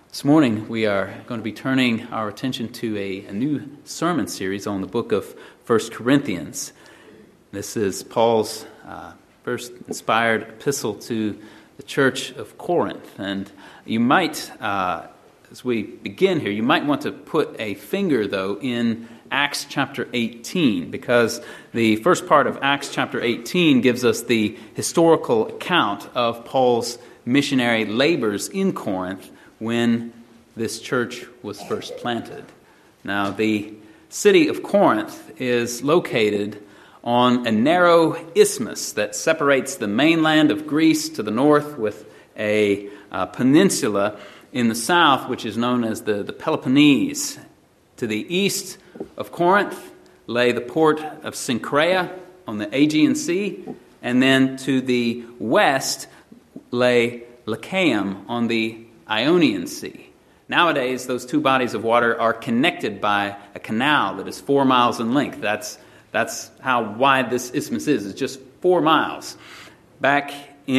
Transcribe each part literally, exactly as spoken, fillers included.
This morning we are going to be turning our attention to a, a new sermon series on the book of First Corinthians. This is Paul's uh, first inspired epistle to the church of Corinth. And you might, uh, as we begin here, you might want to put a finger, though, in Acts chapter eighteen, because the first part of Acts chapter eighteen gives us the historical account of Paul's missionary labors in Corinth when this church was first planted. Now, the city of Corinth is located on a narrow isthmus that separates the mainland of Greece to the north with a uh, peninsula in the south, which is known as the, the Peloponnese. To the east of Corinth lay the port of Cenchreae on the Aegean Sea, and then to the west lay Lycaeum on the Ionian Sea. Nowadays, those two bodies of water are connected by a canal that is four miles in length. That's that's how wide this isthmus is. It's just four miles. Back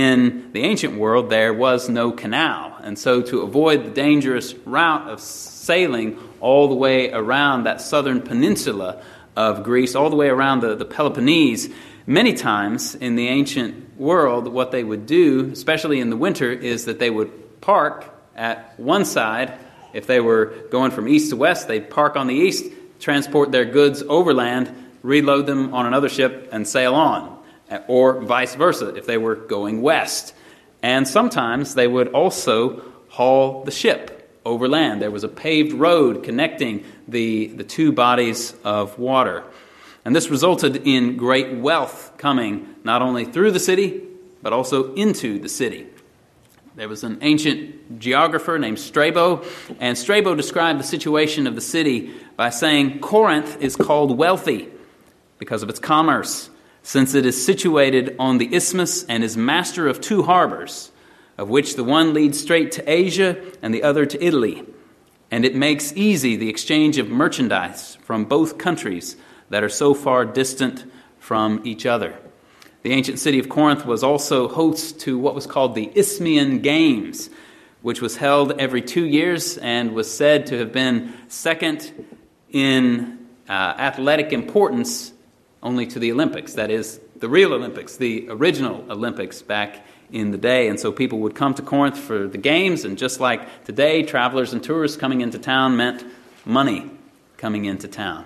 in the ancient world, there was no canal. And so to avoid the dangerous route of sailing all the way around that southern peninsula of Greece, all the way around the, the Peloponnese, many times in the ancient world, what they would do, especially in the winter, is that they would park at one side. If they were going from east to west, they'd park on the east, transport their goods overland, reload them on another ship, and sail on. Or vice versa, if they were going west. And sometimes they would also haul the ship overland. There was a paved road connecting the, the two bodies of water. And this resulted in great wealth coming not only through the city, but also into the city. There was an ancient geographer named Strabo, and Strabo described the situation of the city by saying, Corinth is called wealthy because of its commerce, since it is situated on the isthmus and is master of two harbors, of which the one leads straight to Asia and the other to Italy. And it makes easy the exchange of merchandise from both countries that are so far distant from each other. The ancient city of Corinth was also host to what was called the Isthmian Games, which was held every two years and was said to have been second in uh, athletic importance only to the Olympics. That is, the real Olympics, the original Olympics back in the day. And so people would come to Corinth for the games, and just like today, travelers and tourists coming into town meant money coming into town.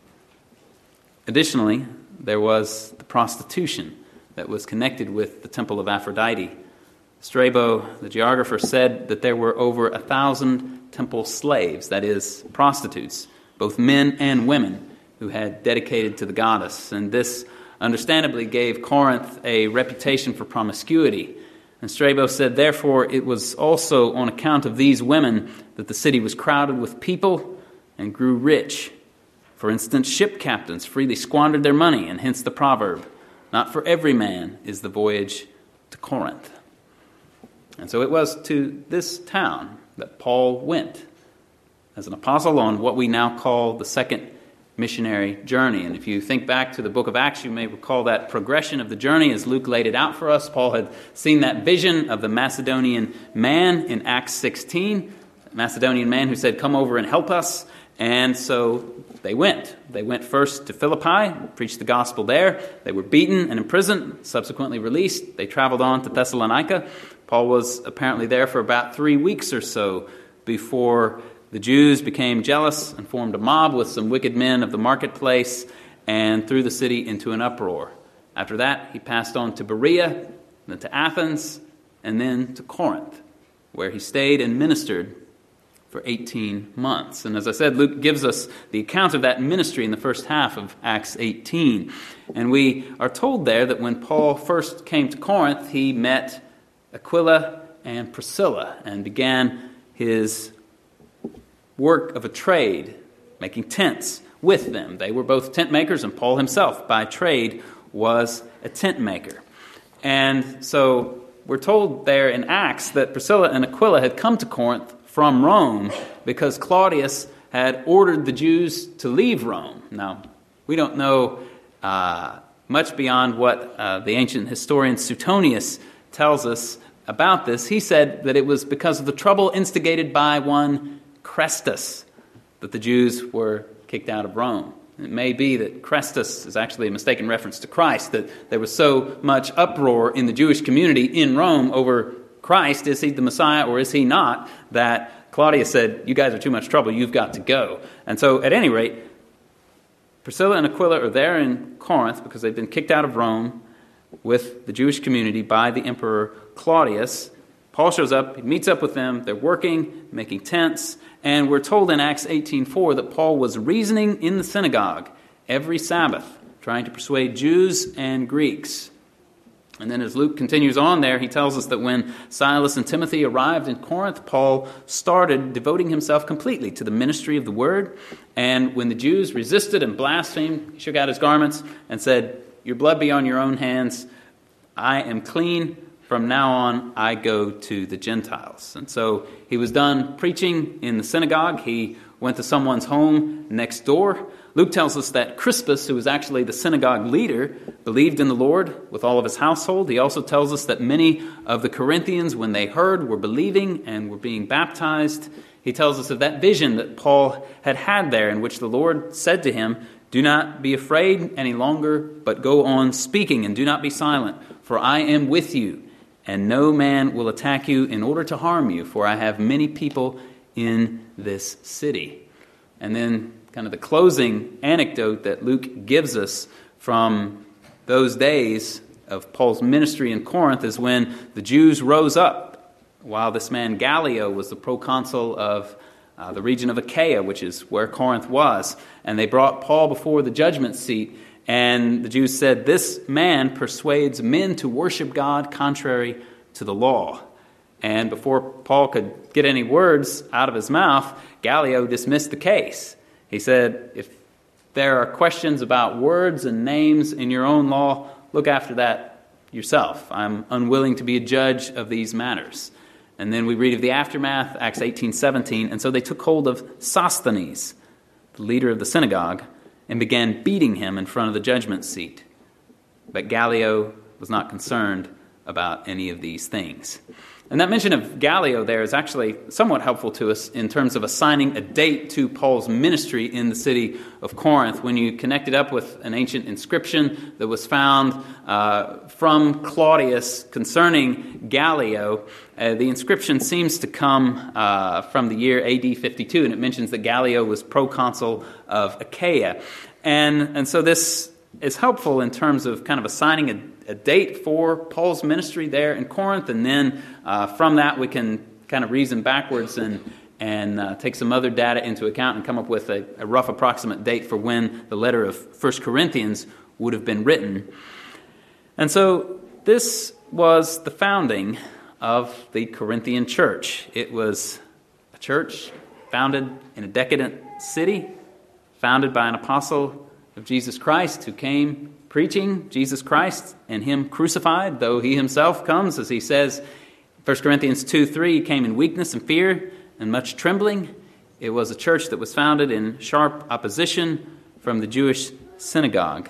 Additionally, there was the prostitution that was connected with the temple of Aphrodite. Strabo, the geographer, said that there were over a thousand temple slaves, that is, prostitutes, both men and women, who had dedicated to the goddess. And this understandably gave Corinth a reputation for promiscuity. And Strabo said, therefore, it was also on account of these women that the city was crowded with people and grew rich. For instance, ship captains freely squandered their money, and hence the proverb, not for every man is the voyage to Corinth. And so it was to this town that Paul went as an apostle on what we now call the second missionary journey. And if you think back to the book of Acts, you may recall that progression of the journey as Luke laid it out for us. Paul had seen that vision of the Macedonian man in Acts sixteen, the Macedonian man who said, come over and help us. And so they went. They went first to Philippi, preached the gospel there. They were beaten and imprisoned, subsequently released. They traveled on to Thessalonica. Paul was apparently there for about three weeks or so before the Jews became jealous and formed a mob with some wicked men of the marketplace and threw the city into an uproar. After that, he passed on to Berea, then to Athens, and then to Corinth, where he stayed and ministered for eighteen months. And as I said, Luke gives us the account of that ministry in the first half of Acts eighteen. And we are told there that when Paul first came to Corinth, he met Aquila and Priscilla and began his work of a trade, making tents with them. They were both tent makers, and Paul himself, by trade, was a tent maker. And so we're told there in Acts that Priscilla and Aquila had come to Corinth from Rome because Claudius had ordered the Jews to leave Rome. Now, we don't know uh, much beyond what uh, the ancient historian Suetonius tells us about this, he said that it was because of the trouble instigated by one Chrestus that the Jews were kicked out of Rome. It may be that Chrestus is actually a mistaken reference to Christ, that there was so much uproar in the Jewish community in Rome over Christ, is he the Messiah or is he not, that Claudius said, you guys are too much trouble, you've got to go. And so at any rate, Priscilla and Aquila are there in Corinth because they've been kicked out of Rome with the Jewish community by the Emperor Claudius. Paul shows up, he meets up with them, they're working, making tents, and we're told in Acts eighteen four that Paul was reasoning in the synagogue every Sabbath, trying to persuade Jews and Greeks. And then as Luke continues on there, he tells us that when Silas and Timothy arrived in Corinth, Paul started devoting himself completely to the ministry of the word. And when the Jews resisted and blasphemed, he shook out his garments and said, your blood be on your own hands. I am clean. From now on, I go to the Gentiles. And so he was done preaching in the synagogue. He went to someone's home next door. Luke tells us that Crispus, who was actually the synagogue leader, believed in the Lord with all of his household. He also tells us that many of the Corinthians, when they heard, were believing and were being baptized. He tells us of that vision that Paul had had there, in which the Lord said to him, do not be afraid any longer, but go on speaking and do not be silent, for I am with you. And no man will attack you in order to harm you, for I have many people in this city. And then kind of the closing anecdote that Luke gives us from those days of Paul's ministry in Corinth is when the Jews rose up while this man Gallio was the proconsul of uh, the region of Achaia, which is where Corinth was. And they brought Paul before the judgment seat. And the Jews said, this man persuades men to worship God contrary to the law. And before Paul could get any words out of his mouth, Gallio dismissed the case. He said, if there are questions about words and names in your own law, look after that yourself. I'm unwilling to be a judge of these matters. And then we read of the aftermath, Acts eighteen seventeen. And so they took hold of Sosthenes, the leader of the synagogue, and began beating him in front of the judgment seat. But Gallio was not concerned about any of these things. And that mention of Gallio there is actually somewhat helpful to us in terms of assigning a date to Paul's ministry in the city of Corinth. When you connect it up with an ancient inscription that was found uh, from Claudius concerning Gallio, uh, the inscription seems to come uh, from the year A D fifty-two, and it mentions that Gallio was proconsul of Achaia. And, and so this is helpful in terms of kind of assigning a, a date for Paul's ministry there in Corinth, and then uh, from that we can kind of reason backwards and and uh, take some other data into account and come up with a, a rough approximate date for when the letter of First Corinthians would have been written. And so this was the founding of the Corinthian church. It was a church founded in a decadent city, founded by an apostle of Jesus Christ who came preaching Jesus Christ and him crucified, though he himself comes, as he says, First Corinthians two three, came in weakness and fear and much trembling. It was a church that was founded in sharp opposition from the Jewish synagogue.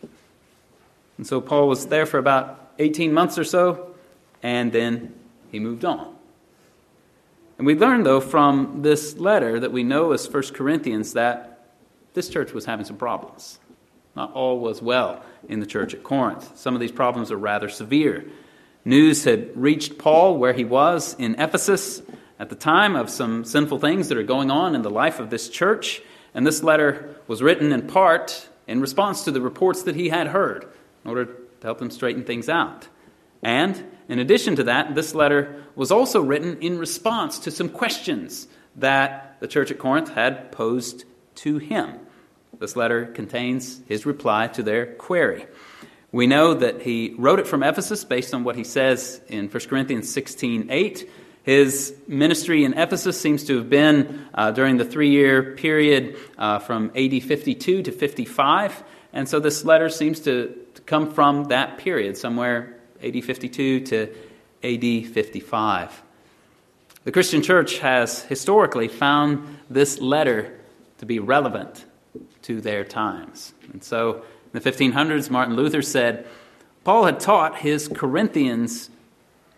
And so Paul was there for about eighteen months or so, and then he moved on. And we learn, though, from this letter that we know as First Corinthians that this church was having some problems. Not all was well in the church at Corinth. Some of these problems are rather severe. News had reached Paul where he was in Ephesus at the time of some sinful things that are going on in the life of this church. And this letter was written in part in response to the reports that he had heard in order to help him straighten things out. And in addition to that, this letter was also written in response to some questions that the church at Corinth had posed to him. This letter contains his reply to their query. We know that he wrote it from Ephesus based on what he says in First Corinthians sixteen eight. His ministry in Ephesus seems to have been uh, during the three-year period uh, from A D fifty-two to fifty-five. And so this letter seems to, to come from that period, somewhere A D fifty-two to A D fifty-five. The Christian church has historically found this letter to be relevant to their times. And so in the fifteen hundreds, Martin Luther said, Paul had taught his Corinthians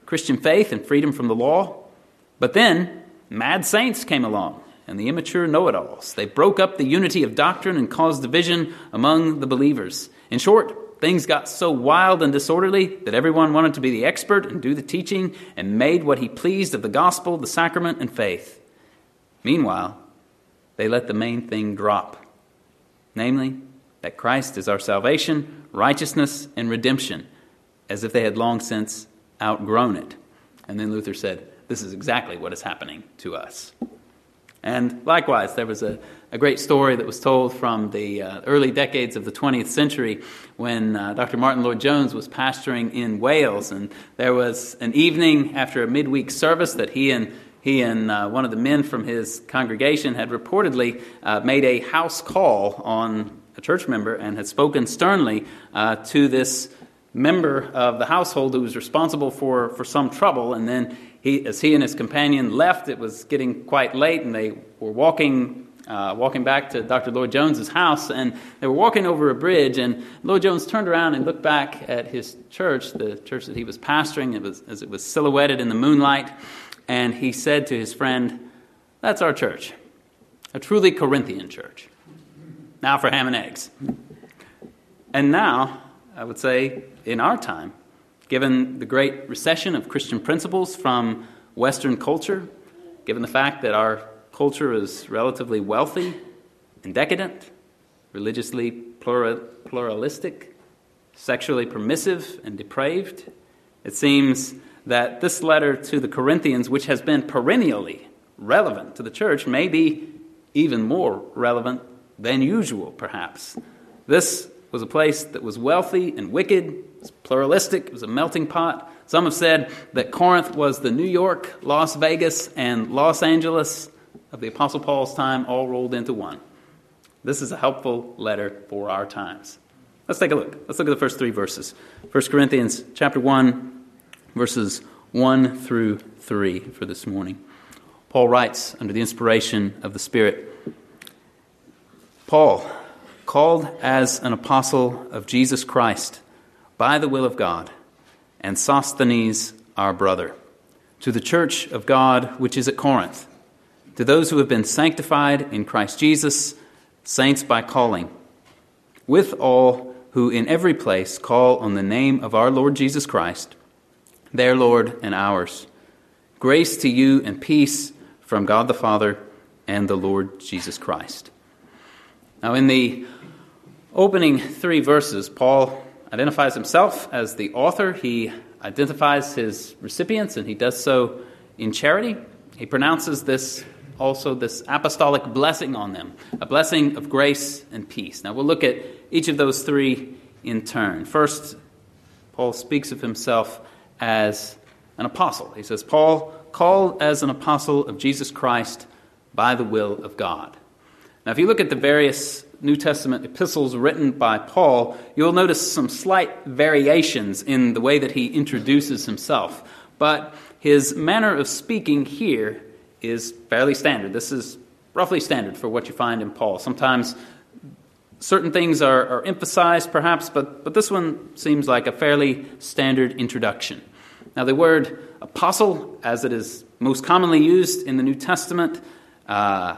Christian faith and freedom from the law. But then mad saints came along and the immature know-it-alls. They broke up the unity of doctrine and caused division among the believers. In short, things got so wild and disorderly that everyone wanted to be the expert and do the teaching and made what he pleased of the gospel, the sacrament, and faith. Meanwhile, they let the main thing drop, namely that Christ is our salvation, righteousness, and redemption, as if they had long since outgrown it. And then Luther said, this is exactly what is happening to us. And likewise, there was a, a great story that was told from the uh, early decades of the twentieth century when uh, Doctor Martin Lloyd-Jones was pastoring in Wales. And there was an evening after a midweek service that he and he and uh, one of the men from his congregation had reportedly uh, made a house call on a church member and had spoken sternly uh, to this member of the household who was responsible for, for some trouble. And then he, as he and his companion left, it was getting quite late, and they were walking uh, walking back to Doctor Lloyd-Jones's house, and they were walking over a bridge, and Lloyd-Jones turned around and looked back at his church, the church that he was pastoring, it was, as it was silhouetted in the moonlight, and he said to his friend, "That's our church, a truly Corinthian church. Now for ham and eggs." And now, I would say, in our time, given the great recession of Christian principles from Western culture, given the fact that our culture is relatively wealthy and decadent, religiously plural, pluralistic, sexually permissive and depraved, it seems that this letter to the Corinthians, which has been perennially relevant to the church, may be even more relevant than usual, perhaps. This was a place that was wealthy and wicked, it was pluralistic, it was a melting pot. Some have said that Corinth was the New York, Las Vegas, and Los Angeles of the Apostle Paul's time, all rolled into one. This is a helpful letter for our times. Let's take a look. Let's look at the first three verses. First Corinthians chapter one, verses one through three for this morning. Paul writes under the inspiration of the Spirit, "Paul, called as an apostle of Jesus Christ by the will of God, and Sosthenes our brother, to the church of God which is at Corinth, to those who have been sanctified in Christ Jesus, saints by calling, with all who in every place call on the name of our Lord Jesus Christ, their Lord and ours. Grace to you and peace from God the Father and the Lord Jesus Christ." Now, in the opening three verses, Paul identifies himself as the author. He identifies his recipients, and he does so in charity. He pronounces this also this apostolic blessing on them, a blessing of grace and peace. Now, we'll look at each of those three in turn. First, Paul speaks of himself as an apostle. He says, "Paul, called as an apostle of Jesus Christ by the will of God." Now, if you look at the various New Testament epistles written by Paul, you'll notice some slight variations in the way that he introduces himself. But his manner of speaking here is fairly standard. This is roughly standard for what you find in Paul. Sometimes certain things are, are emphasized, perhaps, but, but this one seems like a fairly standard introduction. Now, the word apostle, as it is most commonly used in the New Testament, uh,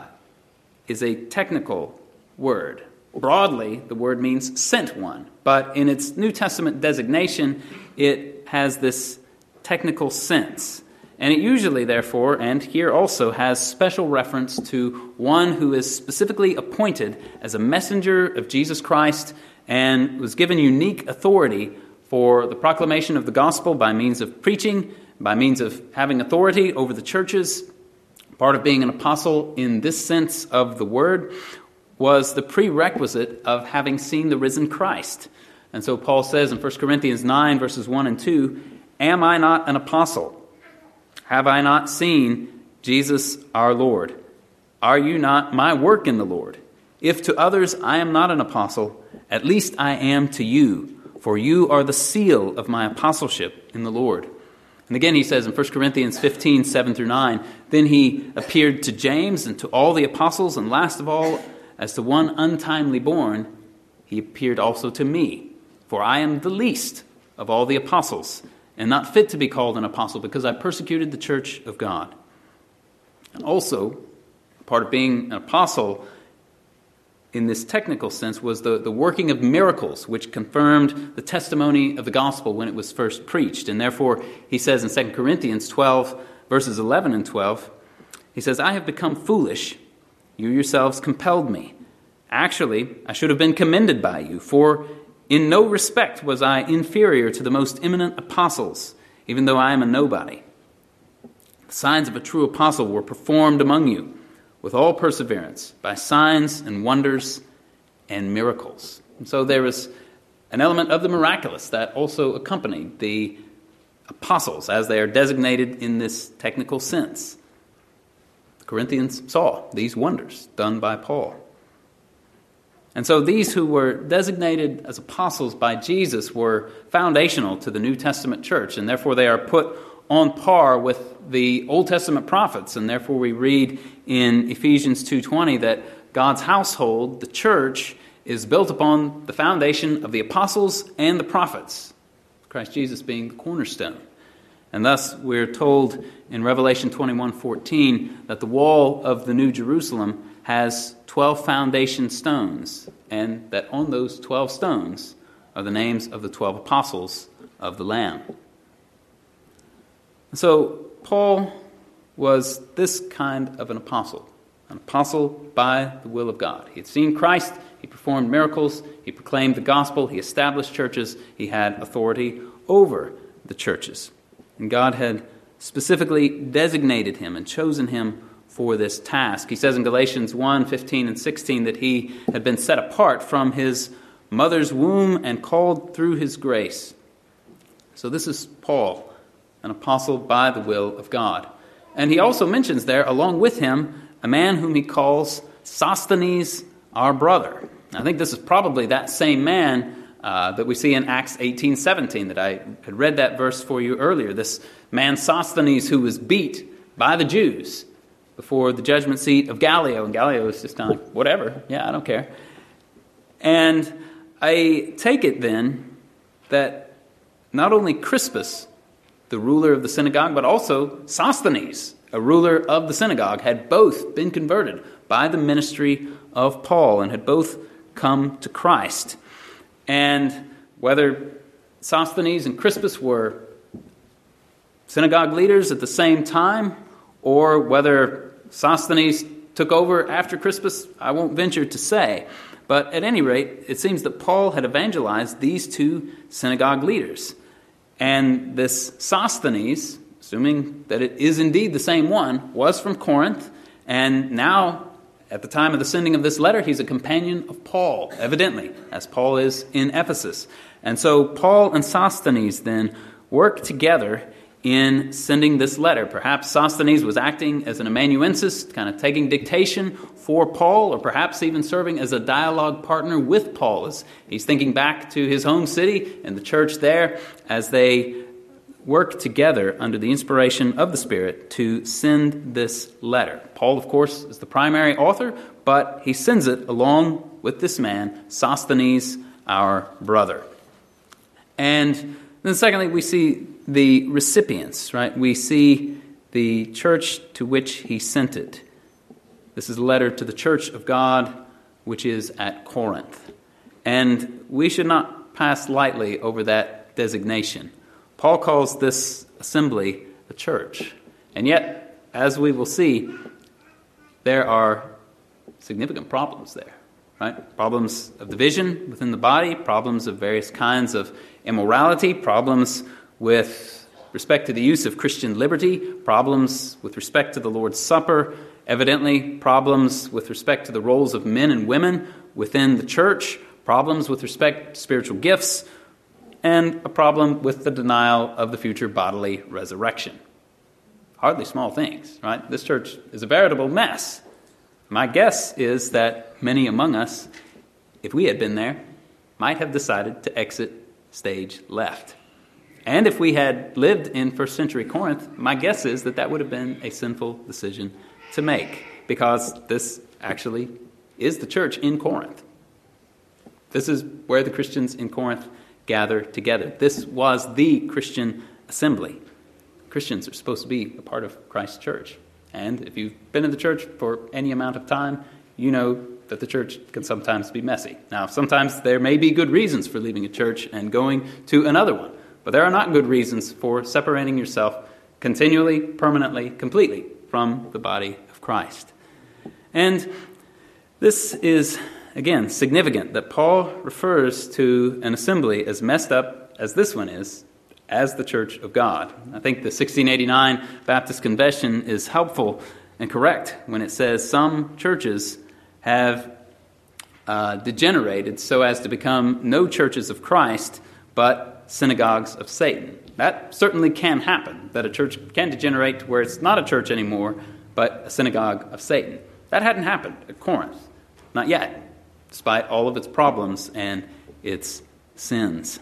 is a technical word. Broadly, the word means sent one, but in its New Testament designation, it has this technical sense. And it usually, therefore, and here also, has special reference to one who is specifically appointed as a messenger of Jesus Christ and was given unique authority for the proclamation of the gospel by means of preaching, by means of having authority over the churches. Part of being an apostle in this sense of the word was the prerequisite of having seen the risen Christ. And so Paul says in First Corinthians nine, verses one and two, "Am I not an apostle? Have I not seen Jesus our Lord? Are you not my work in the Lord? If to others I am not an apostle, at least I am to you, for you are the seal of my apostleship in the Lord." And again he says in First Corinthians fifteen, seven through nine, "Then he appeared to James and to all the apostles, and last of all, as to one untimely born, he appeared also to me. For I am the least of all the apostles, and not fit to be called an apostle because I persecuted the church of God. And also, part of being an apostle in this technical sense was the, the working of miracles, which confirmed the testimony of the gospel when it was first preached. And therefore, he says in Second Corinthians twelve, verses eleven and twelve, he says, I have become foolish. You yourselves compelled me. Actually, I should have been commended by you, for in no respect was I inferior to the most eminent apostles, even though I am a nobody. The signs of a true apostle were performed among you with all perseverance, by signs and wonders and miracles. And so there was an element of the miraculous that also accompanied the apostles as they are designated in this technical sense. The Corinthians saw these wonders done by Paul. And so these who were designated as apostles by Jesus were foundational to the New Testament church, and therefore they are put on par with the Old Testament prophets. And therefore we read in Ephesians two twenty that God's household, the church, is built upon the foundation of the apostles and the prophets, Christ Jesus being the cornerstone. And thus we're told in Revelation twenty-one fourteen that the wall of the New Jerusalem has twelve foundation stones, and that on those twelve stones are the names of the twelve apostles of the Lamb. So Paul was this kind of an apostle, an apostle by the will of God. He had seen Christ, he performed miracles, he proclaimed the gospel, he established churches, he had authority over the churches. And God had specifically designated him and chosen him for this task. He says in Galatians one fifteen and sixteen that he had been set apart from his mother's womb and called through his grace. So this is Paul, an apostle by the will of God. And he also mentions there, along with him, a man whom he calls Sosthenes, our brother. I think this is probably that same man uh, that we see in Acts eighteen seventeen, that I had read that verse for you earlier. This man Sosthenes who was beat by the Jews before the judgment seat of Gallio. And Gallio was just kind of like, whatever, yeah, I don't care. And I take it then that not only Crispus, the ruler of the synagogue, but also Sosthenes, a ruler of the synagogue, had both been converted by the ministry of Paul and had both come to Christ. And whether Sosthenes and Crispus were synagogue leaders at the same time, or whether Sosthenes took over after Crispus, I won't venture to say. But at any rate, it seems that Paul had evangelized these two synagogue leaders. And this Sosthenes, assuming that it is indeed the same one, was from Corinth. And now, at the time of the sending of this letter, he's a companion of Paul, evidently, as Paul is in Ephesus. And so Paul and Sosthenes then work together in sending this letter. Perhaps Sosthenes was acting as an amanuensis, kind of taking dictation for Paul, or perhaps even serving as a dialogue partner with Paul as he's thinking back to his home city and the church there as they work together under the inspiration of the Spirit to send this letter. Paul, of course, is the primary author, but he sends it along with this man, Sosthenes, our brother. And then secondly, we see the recipients, right? We see the church to which he sent it. This is a letter to the church of God, which is at Corinth. And we should not pass lightly over that designation. Paul calls this assembly a church. And yet, as we will see, there are significant problems there, right? Problems of division within the body, problems of various kinds of immorality, problems with respect to the use of Christian liberty, problems with respect to the Lord's Supper, evidently problems with respect to the roles of men and women within the church, problems with respect to spiritual gifts, and a problem with the denial of the future bodily resurrection. Hardly small things, right? This church is a veritable mess. My guess is that many among us, if we had been there, might have decided to exit stage left. And if we had lived in first century Corinth, my guess is that that would have been a sinful decision to make, because this actually is the church in Corinth. This is where the Christians in Corinth gather together. This was the Christian assembly. Christians are supposed to be a part of Christ's church. And if you've been in the church for any amount of time, you know that the church can sometimes be messy. Now, sometimes there may be good reasons for leaving a church and going to another one, but there are not good reasons for separating yourself continually, permanently, completely from the body of Christ. And this is, again, significant that Paul refers to an assembly as messed up as this one is, as the church of God. I think the sixteen eighty-nine Baptist Convention is helpful and correct when it says some churches have uh, degenerated so as to become no churches of Christ, but synagogues of Satan. That certainly can happen, that a church can degenerate to where it's not a church anymore, but a synagogue of Satan. That hadn't happened at Corinth. Not yet, despite all of its problems and its sins.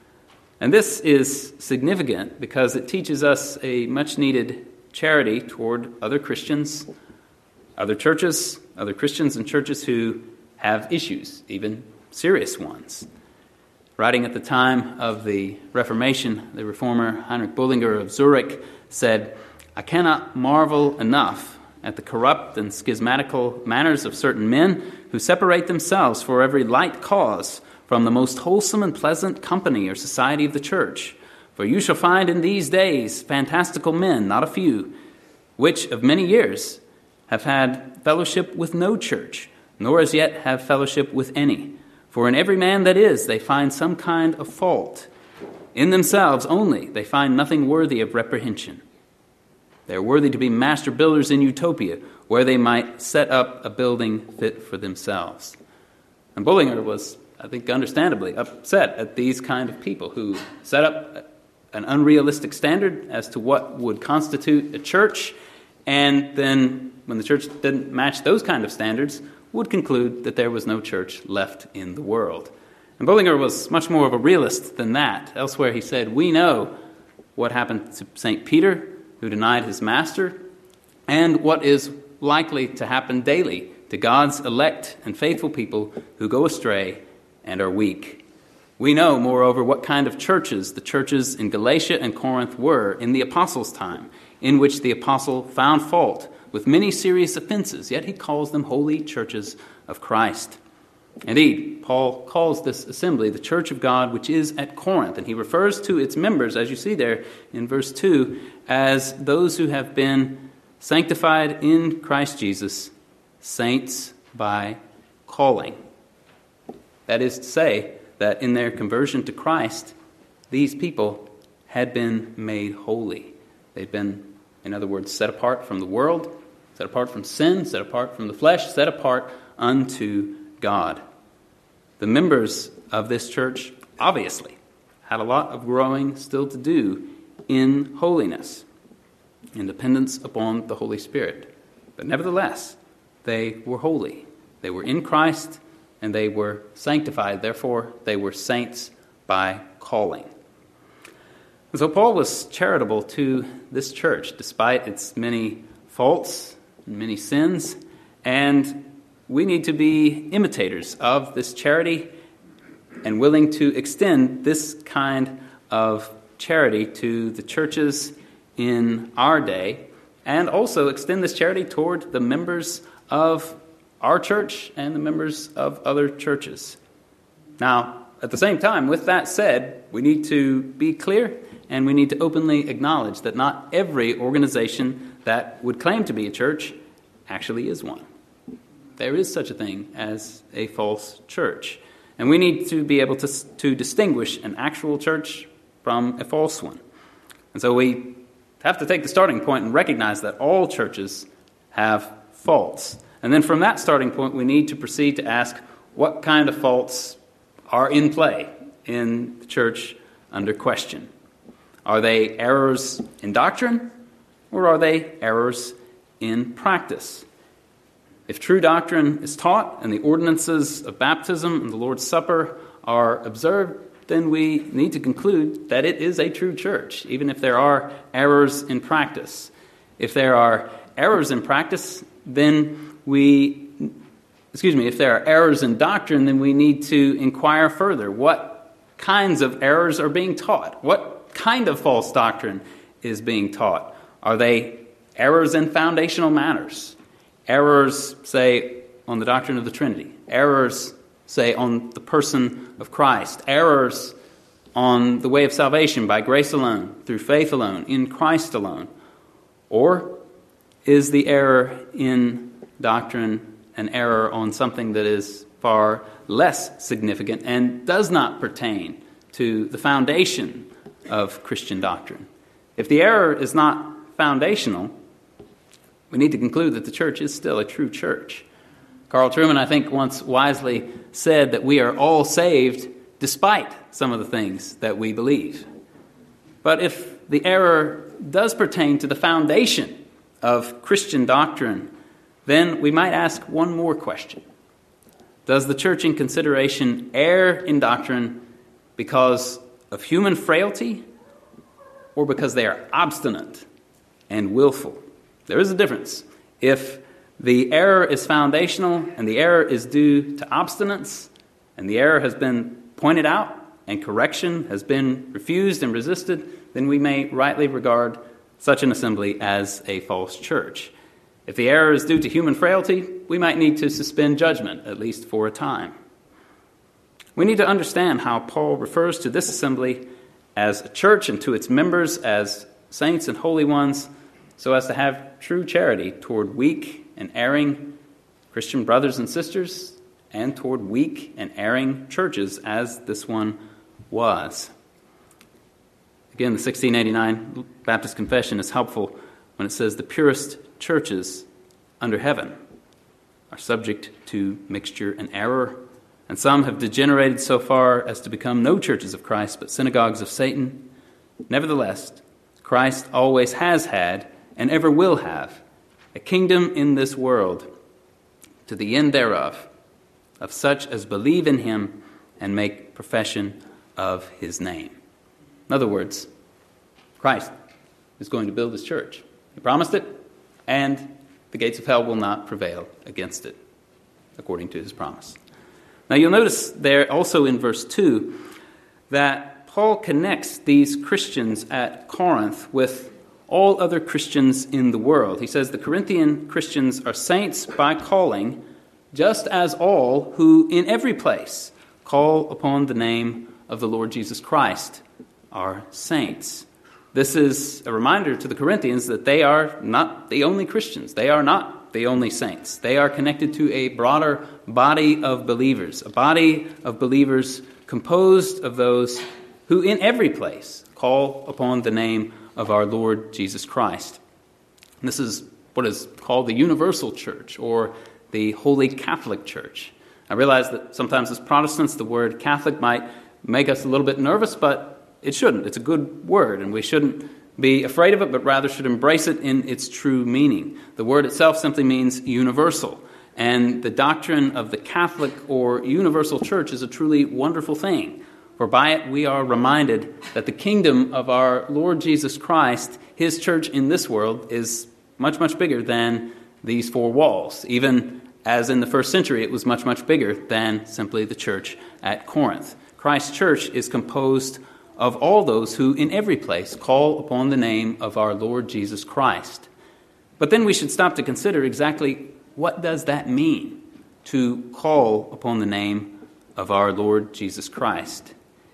And this is significant because it teaches us a much-needed charity toward other Christians, other churches, other Christians and churches who have issues, even serious ones. Writing at the time of the Reformation, the reformer Heinrich Bullinger of Zurich said, "I cannot marvel enough at the corrupt and schismatical manners of certain men who separate themselves for every light cause from the most wholesome and pleasant company or society of the church. For you shall find in these days fantastical men, not a few, which of many years have had fellowship with no church, nor as yet have fellowship with any. For in every man that is, they find some kind of fault. In themselves only they find nothing worthy of reprehension. They are worthy to be master builders in utopia, where they might set up a building fit for themselves." And Bullinger was, I think understandably, upset at these kind of people who set up an unrealistic standard as to what would constitute a church, and then when the church didn't match those kind of standards, would conclude that there was no church left in the world. And Bullinger was much more of a realist than that. Elsewhere he said, "We know what happened to Saint Peter, who denied his master, and what is likely to happen daily to God's elect and faithful people who go astray and are weak. We know, moreover, what kind of churches the churches in Galatia and Corinth were in the apostles' time, in which the apostle found fault with many serious offenses, yet he calls them holy churches of Christ." Indeed, Paul calls this assembly the church of God which is at Corinth, and he refers to its members, as you see there in verse two, as those who have been sanctified in Christ Jesus, saints by calling. That is to say, that in their conversion to Christ, these people had been made holy. They'd been, in other words, set apart from the world, set apart from sin, set apart from the flesh, set apart unto God. The members of this church, obviously, had a lot of growing still to do in holiness, in dependence upon the Holy Spirit. But nevertheless, they were holy. They were in Christ, and they were sanctified. Therefore, they were saints by calling. And so Paul was charitable to this church, despite its many faults and many sins, and we need to be imitators of this charity and willing to extend this kind of charity to the churches in our day, and also extend this charity toward the members of our church and the members of other churches. Now, at the same time, with that said, we need to be clear and we need to openly acknowledge that not every organization that would claim to be a church actually is one. There is such a thing as a false church. And we need to be able to, to distinguish an actual church from a false one. And so we have to take the starting point and recognize that all churches have faults. And then from that starting point, we need to proceed to ask what kind of faults are in play in the church under question. Are they errors in doctrine, or are they errors in practice? If true doctrine is taught and the ordinances of baptism and the Lord's Supper are observed, then we need to conclude that it is a true church, even if there are errors in practice. If there are errors in practice, then we, excuse me, if there are errors in doctrine, then we need to inquire further. What kinds of errors are being taught? What kind of false doctrine is being taught? Are they errors in foundational matters? Errors, say, on the doctrine of the Trinity. Errors, say, on the person of Christ. Errors on the way of salvation by grace alone, through faith alone, in Christ alone. Or is the error in doctrine an error on something that is far less significant and does not pertain to the foundation of Christian doctrine? If the error is not foundational, we need to conclude that the church is still a true church. Carl Trueman, I think, once wisely said that we are all saved despite some of the things that we believe. But if the error does pertain to the foundation of Christian doctrine, then we might ask one more question. Does the church in consideration err in doctrine because of human frailty or because they are obstinate and willful? There is a difference. If the error is foundational and the error is due to obstinance and the error has been pointed out and correction has been refused and resisted, then we may rightly regard such an assembly as a false church. If the error is due to human frailty, we might need to suspend judgment, at least for a time. We need to understand how Paul refers to this assembly as a church and to its members as saints and holy ones, so as to have true charity toward weak and erring Christian brothers and sisters and toward weak and erring churches as this one was. Again, the sixteen eighty-nine Baptist Confession is helpful when it says the purest churches under heaven are subject to mixture and error, and some have degenerated so far as to become no churches of Christ, but synagogues of Satan. Nevertheless, Christ always has had and ever will have a kingdom in this world, to the end thereof, of such as believe in him and make profession of his name. In other words, Christ is going to build his church. He promised it, and the gates of hell will not prevail against it, according to his promise. Now you'll notice there also in verse two that Paul connects these Christians at Corinth with all other Christians in the world. He says the Corinthian Christians are saints by calling, just as all who in every place call upon the name of the Lord Jesus Christ are saints. This is a reminder to the Corinthians that they are not the only Christians. They are not the only saints. They are connected to a broader body of believers, a body of believers composed of those who in every place call upon the name of our Lord Jesus Christ. And this is what is called the universal church or the Holy Catholic Church. I realize that sometimes as Protestants the word Catholic might make us a little bit nervous, but it shouldn't. It's a good word, and we shouldn't be afraid of it, but rather should embrace it in its true meaning. The word itself simply means universal, and the doctrine of the Catholic or universal church is a truly wonderful thing, for by it we are reminded that the kingdom of our Lord Jesus Christ, his church in this world, is much, much bigger than these four walls. Even as in the first century, it was much, much bigger than simply the church at Corinth. Christ's church is composed of all those who in every place call upon the name of our Lord Jesus Christ. But then we should stop to consider exactly what does that mean, to call upon the name of our Lord Jesus Christ.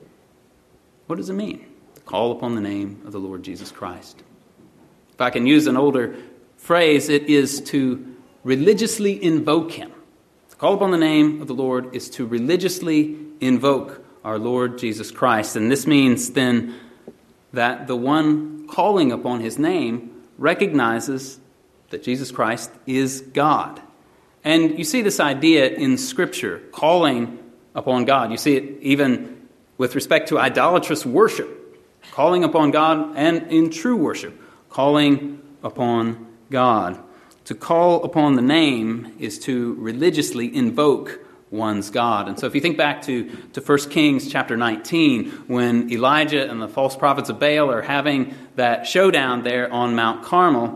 What does it mean, to call upon the name of the Lord Jesus Christ? If I can use an older phrase, it is to religiously invoke him. To call upon the name of the Lord is to religiously invoke our Lord Jesus Christ. And this means then that the one calling upon his name recognizes that Jesus Christ is God. And you see this idea in Scripture, calling upon God. You see it even with respect to idolatrous worship, calling upon God, and in true worship, calling upon God. To call upon the name is to religiously invoke one's God. And so if you think back to, to First Kings chapter nineteen, when Elijah and the false prophets of Baal are having that showdown there on Mount Carmel,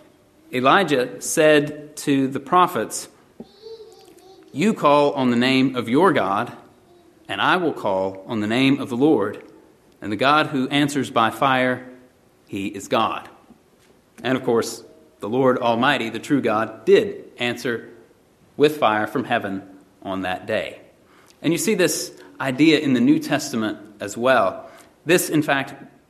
Elijah said to the prophets, "You call on the name of your God, and I will call on the name of the Lord, And the God who answers by fire, he is God. And of course, the Lord Almighty, the true God, did answer with fire from heaven on that day. And you see this idea in the New Testament as well. This, in fact,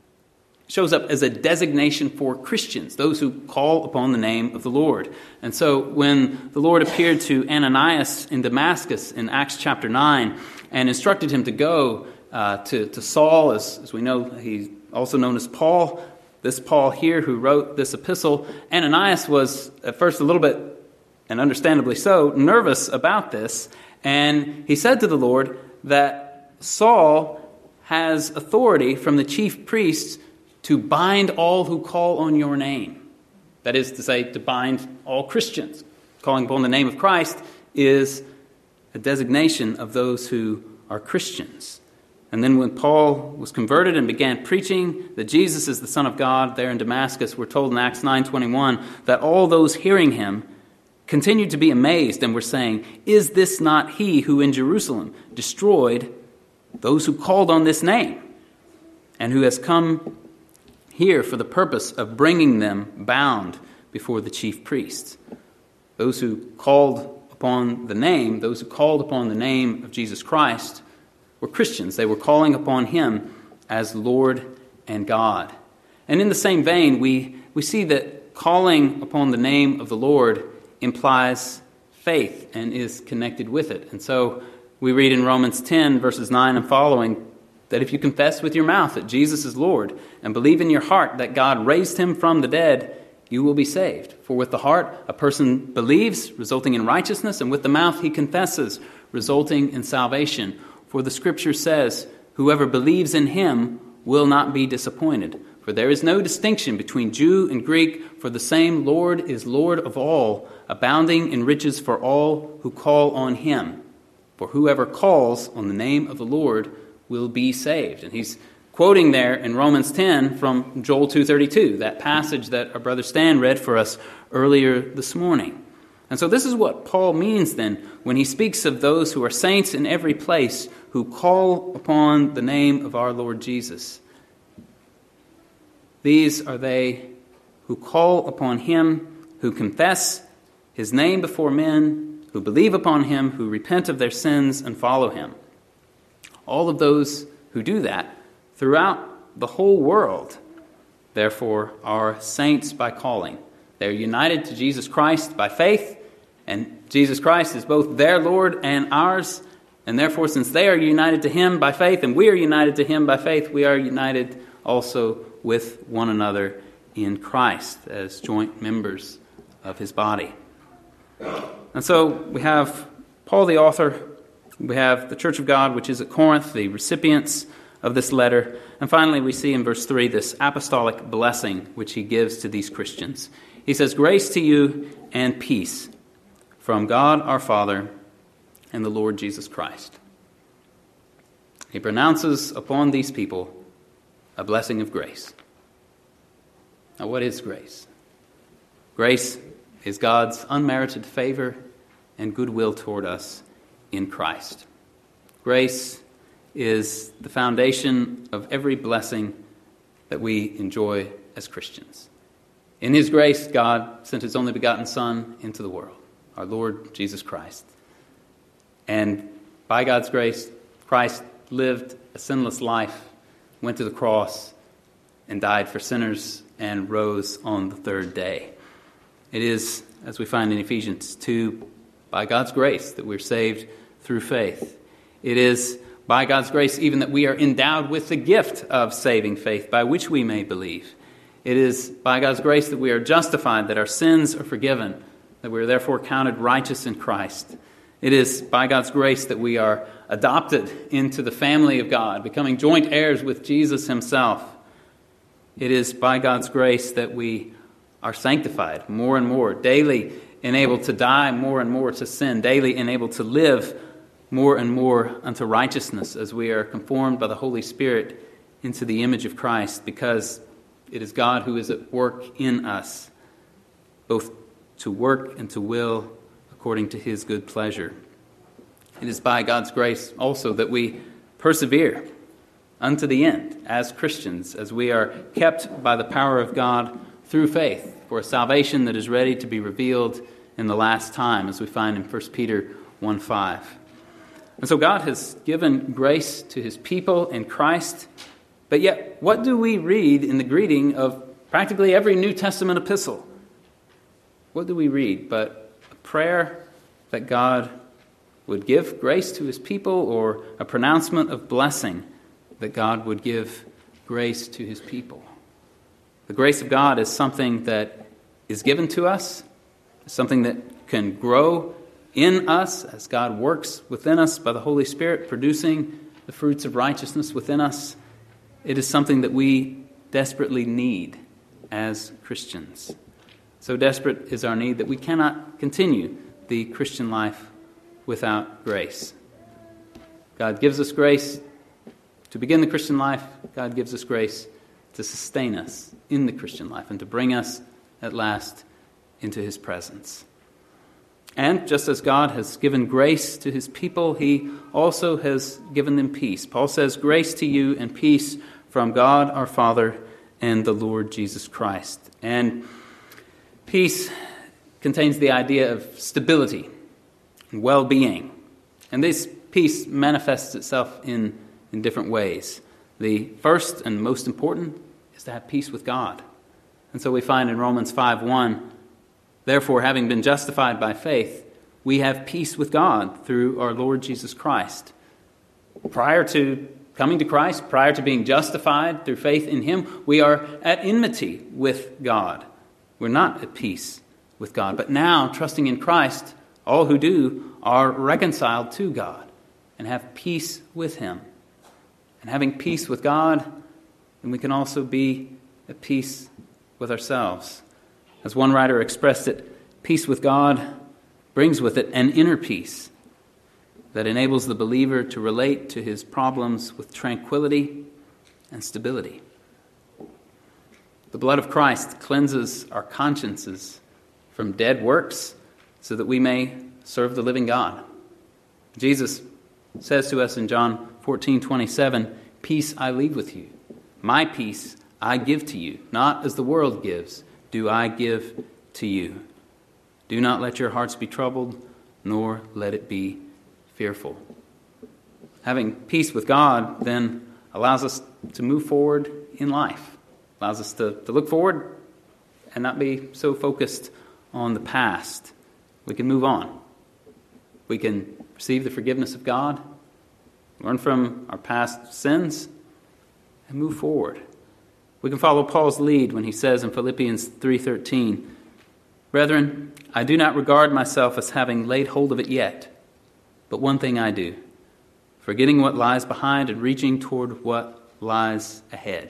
shows up as a designation for Christians, those who call upon the name of the Lord. And so when the Lord appeared to Ananias in Damascus in Acts chapter nine and instructed him to go uh, to, to Saul, as, as we know, he's also known as Paul, this Paul here who wrote this epistle, Ananias was at first a little bit, and understandably so, nervous about this. And he said to the Lord that Saul has authority from the chief priests to bind all who call on your name. That is to say, to bind all Christians. Calling upon the name of Christ is a designation of those who are Christians. And then when Paul was converted and began preaching that Jesus is the Son of God there in Damascus, we're told in Acts nine twenty-one that all those hearing him continued to be amazed and were saying, "Is this not he who in Jerusalem destroyed those who called on this name, and who has come here for the purpose of bringing them bound before the chief priests?" Those who called upon the name, those who called upon the name of Jesus Christ were Christians. They were calling upon him as Lord and God. And in the same vein, we, we see that calling upon the name of the Lord implies faith and is connected with it. And so we read in Romans ten, verses nine and following, that if you confess with your mouth that Jesus is Lord and believe in your heart that God raised him from the dead, you will be saved. For with the heart a person believes, resulting in righteousness, and with the mouth he confesses, resulting in salvation. For the Scripture says, whoever believes in him will not be disappointed. For there is no distinction between Jew and Greek, for the same Lord is Lord of all, abounding in riches for all who call on him. For whoever calls on the name of the Lord will be saved. And he's quoting there in Romans ten from Joel two thirty-two, that passage that our brother Stan read for us earlier this morning. And so this is what Paul means then when he speaks of those who are saints in every place who call upon the name of our Lord Jesus. These are they who call upon him, who confess his name before men, who believe upon him, who repent of their sins and follow him. All of those who do that throughout the whole world, therefore, are saints by calling. They're united to Jesus Christ by faith, and Jesus Christ is both their Lord and ours. And therefore, since they are united to him by faith and we are united to him by faith, we are united also with one another in Christ as joint members of his body. And so we have Paul the author, we have the Church of God, which is at Corinth, the recipients of this letter. And finally, we see in verse three this apostolic blessing which he gives to these Christians. He says, "Grace to you and peace from God our Father and the Lord Jesus Christ." He pronounces upon these people a blessing of grace. Now, what is grace? Grace is God's unmerited favor and goodwill toward us in Christ. Grace is the foundation of every blessing that we enjoy as Christians. In his grace, God sent his only begotten Son into the world, our Lord Jesus Christ. And by God's grace, Christ lived a sinless life, went to the cross, and died for sinners, and rose on the third day. It is, as we find in Ephesians two, by God's grace that we're saved through faith. It is by God's grace even that we are endowed with the gift of saving faith by which we may believe. It is by God's grace that we are justified, that our sins are forgiven, that we are therefore counted righteous in Christ. It is by God's grace that we are adopted into the family of God, becoming joint heirs with Jesus himself. It is by God's grace that we are sanctified more and more, daily enabled to die more and more to sin, daily enabled to live more and more unto righteousness as we are conformed by the Holy Spirit into the image of Christ, because it is God who is at work in us, both to work and to will according to his good pleasure. It is by God's grace also that we persevere, unto the end as Christians, as we are kept by the power of God through faith for a salvation that is ready to be revealed in the last time, as we find in First Peter one five. And so God has given grace to his people in Christ, but yet what do we read in the greeting of practically every New Testament epistle? What do we read but a prayer that God would give grace to his people, or a pronouncement of blessing that God would give grace to his people? The grace of God is something that is given to us, something that can grow in us as God works within us by the Holy Spirit, producing the fruits of righteousness within us. It is something that we desperately need as Christians. So desperate is our need that we cannot continue the Christian life without grace. God gives us grace to begin the Christian life. God gives us grace to sustain us in the Christian life and to bring us at last into his presence. And just as God has given grace to his people, he also has given them peace. Paul says, "Grace to you and peace from God our Father and the Lord Jesus Christ." And peace contains the idea of stability and well-being. And this peace manifests itself in, in different ways. The first and most important is to have peace with God. And so we find in Romans five one, "Therefore, having been justified by faith, we have peace with God through our Lord Jesus Christ." Prior to coming to Christ, prior to being justified through faith in him, we are at enmity with God. We're not at peace with God. But now, trusting in Christ, all who do are reconciled to God and have peace with him. And having peace with God, then we can also be at peace with ourselves. As one writer expressed it, peace with God brings with it an inner peace that enables the believer to relate to his problems with tranquility and stability. The blood of Christ cleanses our consciences from dead works so that we may serve the living God. Jesus says to us in John fourteen twenty-seven, "Peace I leave with you. My peace I give to you. Not as the world gives, do I give to you. Do not let your hearts be troubled, nor let it be fearful." Having peace with God then allows us to move forward in life. Allows us to, to look forward and not be so focused on the past. We can move on. We can receive the forgiveness of God, learn from our past sins, and move forward. We can follow Paul's lead when he says in Philippians three thirteen, "Brethren, I do not regard myself as having laid hold of it yet, but one thing I do, forgetting what lies behind and reaching toward what lies ahead."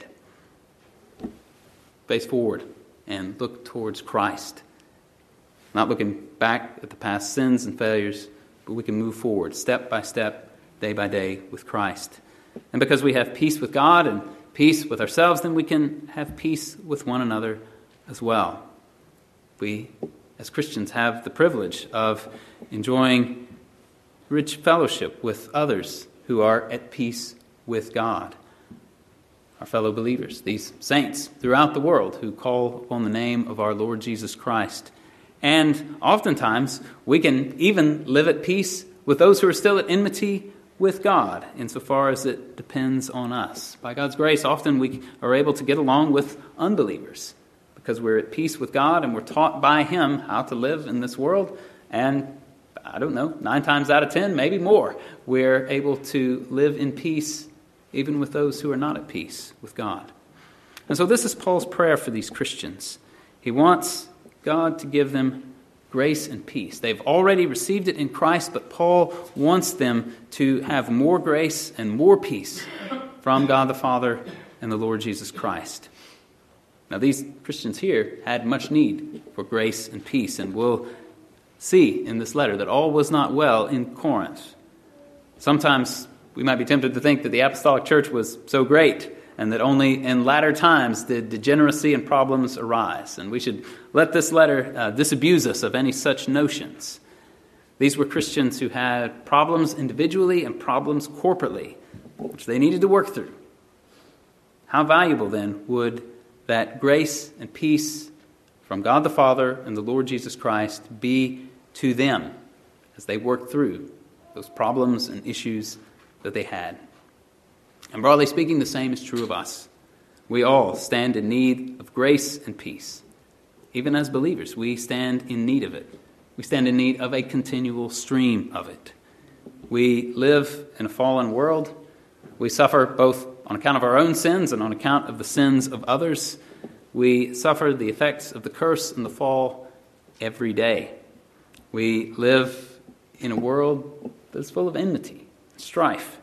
Face forward and look towards Christ. Not looking back at the past sins and failures, but we can move forward step by step, day by day with Christ. And because we have peace with God and peace with ourselves, then we can have peace with one another as well. We, as Christians, have the privilege of enjoying rich fellowship with others who are at peace with God. Our fellow believers, these saints throughout the world who call upon the name of our Lord Jesus Christ. And oftentimes, we can even live at peace with those who are still at enmity with God, insofar as it depends on us. By God's grace, often we are able to get along with unbelievers because we're at peace with God and we're taught by him how to live in this world. And I don't know, nine times out of ten, maybe more, we're able to live in peace even with those who are not at peace with God. And so this is Paul's prayer for these Christians. He wants God to give them grace and peace. They've already received it in Christ, but Paul wants them to have more grace and more peace from God the Father and the Lord Jesus Christ. Now, these Christians here had much need for grace and peace, and we'll see in this letter that all was not well in Corinth. Sometimes we might be tempted to think that the apostolic church was so great and that only in latter times did degeneracy and problems arise. And we should let this letter uh, disabuse us of any such notions. These were Christians who had problems individually and problems corporately, which they needed to work through. How valuable then would that grace and peace from God the Father and the Lord Jesus Christ be to them as they work through those problems and issues that they had. And broadly speaking, the same is true of us. We all stand in need of grace and peace. Even as believers, we stand in need of it. We stand in need of a continual stream of it. We live in a fallen world. We suffer both on account of our own sins and on account of the sins of others. We suffer the effects of the curse and the fall every day. We live in a world that is full of enmity, strife.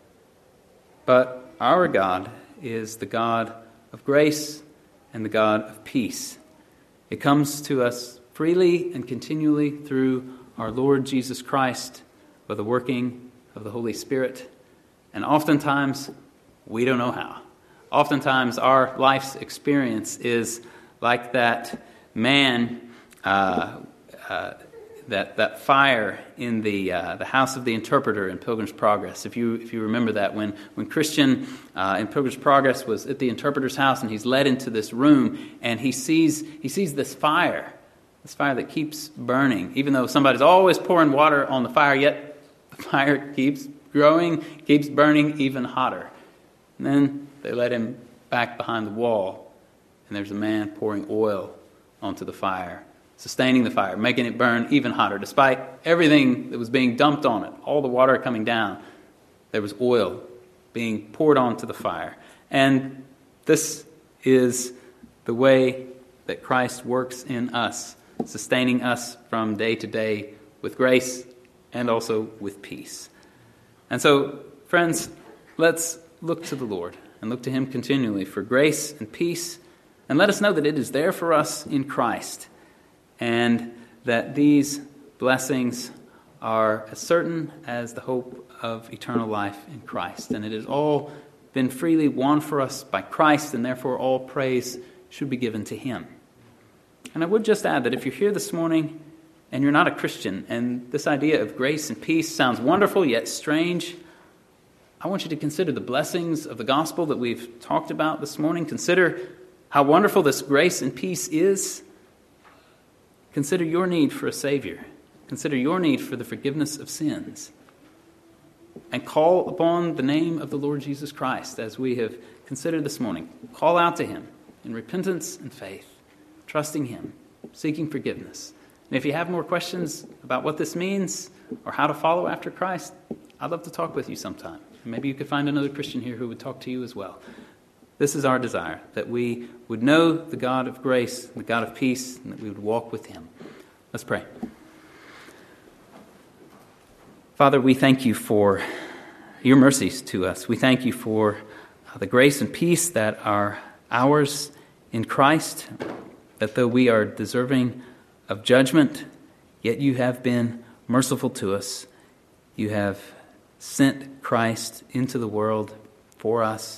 But our God is the God of grace and the God of peace. It comes to us freely and continually through our Lord Jesus Christ by the working of the Holy Spirit. And oftentimes, we don't know how. Oftentimes, our life's experience is like that man, uh, uh, that that fire in the uh, the house of the interpreter in Pilgrim's Progress. If you if you remember that, when when Christian uh, in Pilgrim's Progress was at the interpreter's house and he's led into this room and he sees he sees this fire, this fire that keeps burning, even though somebody's always pouring water on the fire, yet the fire keeps growing, keeps burning even hotter. And then they let him back behind the wall, and there's a man pouring oil onto the fire, sustaining the fire, making it burn even hotter. Despite everything that was being dumped on it, all the water coming down, there was oil being poured onto the fire. And this is the way that Christ works in us, sustaining us from day to day with grace and also with peace. And so, friends, let's look to the Lord and look to Him continually for grace and peace, and let us know that it is there for us in Christ, and that these blessings are as certain as the hope of eternal life in Christ. And it has all been freely won for us by Christ, and therefore all praise should be given to Him. And I would just add that if you're here this morning and you're not a Christian, and this idea of grace and peace sounds wonderful yet strange, I want you to consider the blessings of the gospel that we've talked about this morning. Consider how wonderful this grace and peace is. Consider your need for a Savior. Consider your need for the forgiveness of sins. And call upon the name of the Lord Jesus Christ as we have considered this morning. Call out to Him in repentance and faith, trusting Him, seeking forgiveness. And if you have more questions about what this means or how to follow after Christ, I'd love to talk with you sometime. And maybe you could find another Christian here who would talk to you as well. This is our desire, that we would know the God of grace, the God of peace, and that we would walk with Him. Let's pray. Father, we thank you for your mercies to us. We thank you for the grace and peace that are ours in Christ, that though we are deserving of judgment, yet you have been merciful to us. You have sent Christ into the world for us.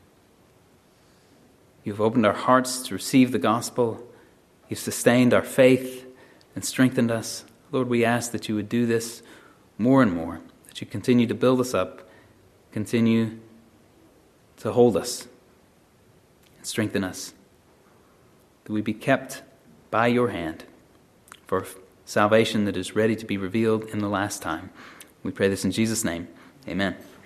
You've opened our hearts to receive the gospel. You've sustained our faith and strengthened us. Lord, we ask that you would do this more and more, that you continue to build us up, continue to hold us and strengthen us, that we be kept by your hand for salvation that is ready to be revealed in the last time. We pray this in Jesus' name. Amen.